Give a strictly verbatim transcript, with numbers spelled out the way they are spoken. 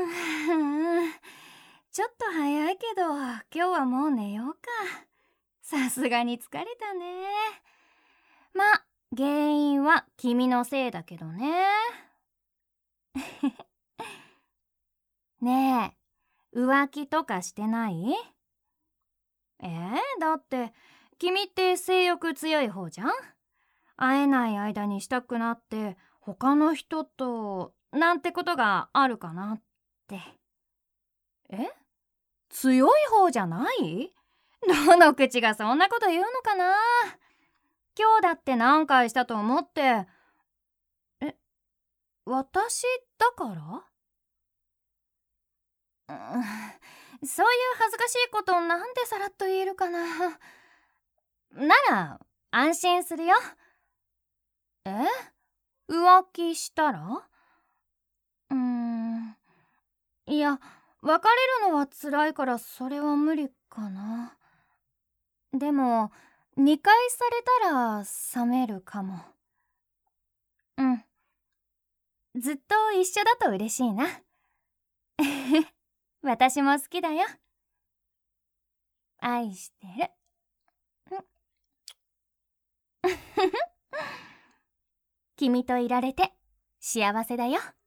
ん、ちょっと早いけど今日はもう寝ようか。さすがに疲れたね。ま、原因は君のせいだけどね。ねえ、浮気とかしてない？えー、だって君って性欲強い方じゃん。会えない間にしたくなって他の人となんてことがあるかなって。え、強い方じゃない？どの口がそんなこと言うのかな。今日だって何回したと思って。え、私だから？うん、そういう恥ずかしいことなんでさらっと言えるかな。なら安心するよ。え、浮気したら？うーん、いや、別れるのは辛いからそれは無理かな。でもにかいされたら冷めるかも。うん、ずっと一緒だと嬉しいな。私も好きだよ。愛してる。君といられて幸せだよ。